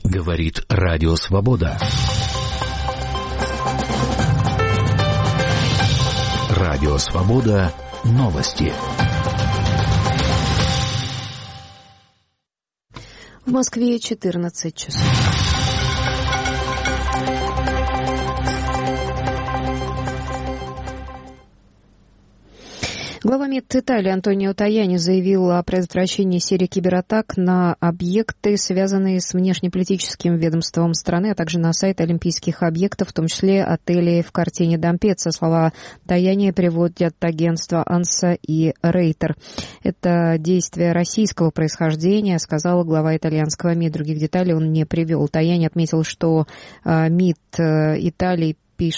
Говорит Радио Свобода. Радио Свобода. Новости. В Москве 14 часов. Глава МИД Италии Антонио Таяни заявил о предотвращении серии кибератак на объекты, связанные с внешнеполитическим ведомством страны, а также на сайт олимпийских объектов, в том числе отелей в картине Дампеца. Слова Таяни приводят агентства АНСА и Рейтер. Это действие российского происхождения, сказал глава итальянского МИД. Других деталей он не привел. Таяни отметил, что МИД Италии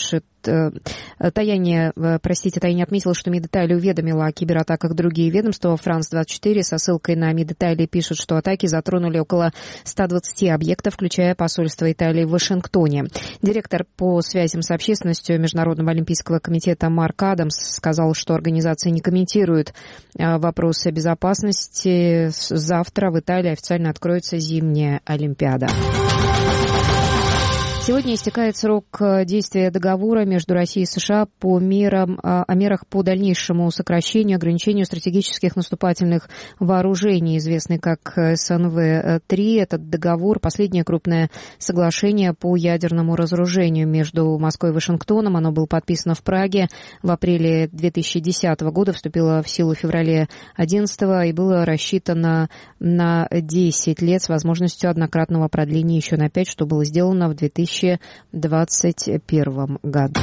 Таяни отметил, что МИД Италии уведомила о кибератаках другие ведомства. Франс-24 со ссылкой на МИД Италии пишет, что атаки затронули около 120 объектов, включая посольство Италии в Вашингтоне. Директор по связям с общественностью Международного олимпийского комитета Марк Адамс сказал, что организация не комментирует вопросы безопасности. Завтра в Италии официально откроется зимняя Олимпиада. Сегодня истекает срок действия договора между Россией и США о мерах по дальнейшему сокращению и ограничению стратегических наступательных вооружений, известный как СНВ-3. Этот договор – последнее крупное соглашение по ядерному разоружению между Москвой и Вашингтоном. Оно было подписано в Праге в апреле 2010 года, вступило в силу в феврале 2011 и было рассчитано на 10 лет с возможностью однократного продления еще на 5, что было сделано в 2021 году.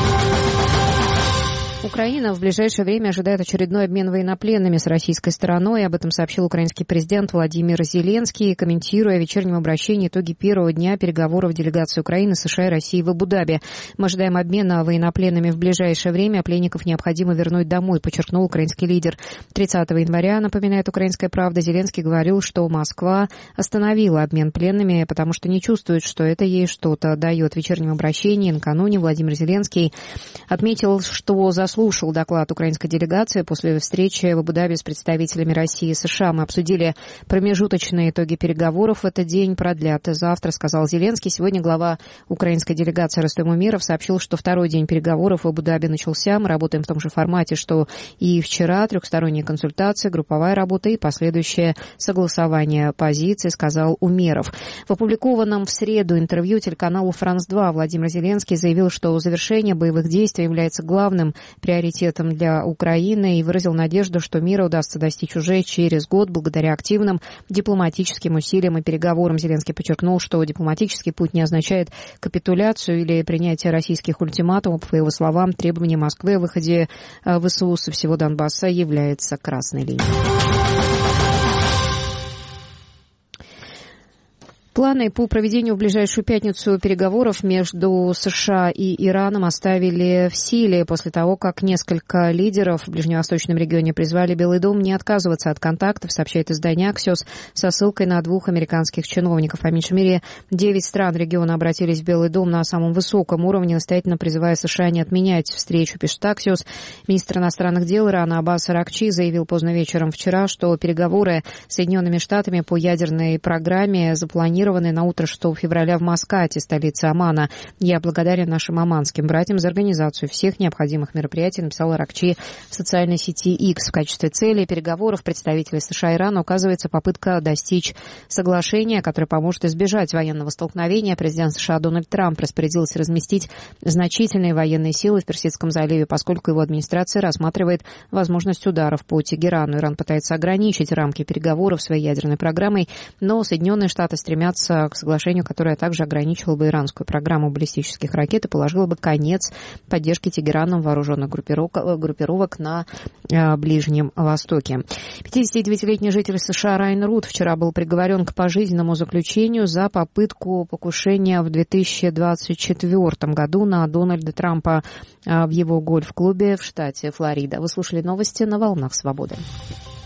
Украина в ближайшее время ожидает очередной обмен военнопленными с российской стороной. Об этом сообщил украинский президент Владимир Зеленский, комментируя в вечернем обращении итоги первого дня переговоров делегации Украины, США и России в Абу-Даби. Мы ожидаем обмена военнопленными в ближайшее время. Пленников необходимо вернуть домой, подчеркнул украинский лидер. 30 января, напоминает «Украинская правда», Зеленский говорил, что Москва остановила обмен пленными, потому что не чувствует, что это ей что-то дает. В вечернем обращении накануне Владимир Зеленский отметил, что заслушал доклад украинской делегации после встречи в Абу-Даби с представителями России и США. Мы обсудили промежуточные итоги переговоров. В этот день продлят завтра, сказал Зеленский. Сегодня глава украинской делегации Рустем Умеров сообщил, что второй день переговоров в Абу-Даби начался. Мы работаем в том же формате, что и вчера. Трехсторонние консультации, групповая работа и последующее согласование позиций, сказал Умеров. В опубликованном в среду интервью телеканалу «Франс-2» Владимир Зеленский заявил, что завершение боевых действий является главным приоритетом для Украины и выразил надежду, что мира удастся достичь уже через год благодаря активным дипломатическим усилиям и переговорам. Зеленский подчеркнул, что дипломатический путь не означает капитуляцию или принятие российских ультиматумов. По его словам, требование Москвы о выходе ВСУ со всего Донбасса является красной линией. Планы по проведению в ближайшую пятницу переговоров между США и Ираном оставили в силе после того, как несколько лидеров в ближневосточном регионе призвали Белый дом не отказываться от контактов, сообщает издание Axios со ссылкой на 2 американских чиновников. По меньшей мере 9 стран региона обратились в Белый дом на самом высоком уровне, настоятельно призывая США не отменять встречу, пишет Axios. Министр иностранных дел Ирана Аббас Аракчи заявил поздно вечером вчера, что переговоры с Соединенными Штатами по ядерной программе запланированы на утро 6 февраля в Маскате, столице Омана. «Я благодарен нашим оманским братьям за организацию всех необходимых мероприятий», написал Аракчи в социальной сети X. В качестве цели переговоров представителей США и Ирана указывается попытка достичь соглашения, которое поможет избежать военного столкновения. Президент США Дональд Трамп распорядился разместить значительные военные силы в Персидском заливе, поскольку его администрация рассматривает возможность ударов по Тегерану. Иран пытается ограничить рамки переговоров своей ядерной программой, но Соединенные Штаты стремятся к соглашению, которое также ограничило бы иранскую программу баллистических ракет и положило бы конец поддержке Тегераном вооруженных группировок на Ближнем Востоке. 59-летний житель США Райан Рут вчера был приговорен к пожизненному заключению за попытку покушения в 2024 году на Дональда Трампа в его гольф-клубе в штате Флорида. Вы слушали новости на «Волнах Свободы».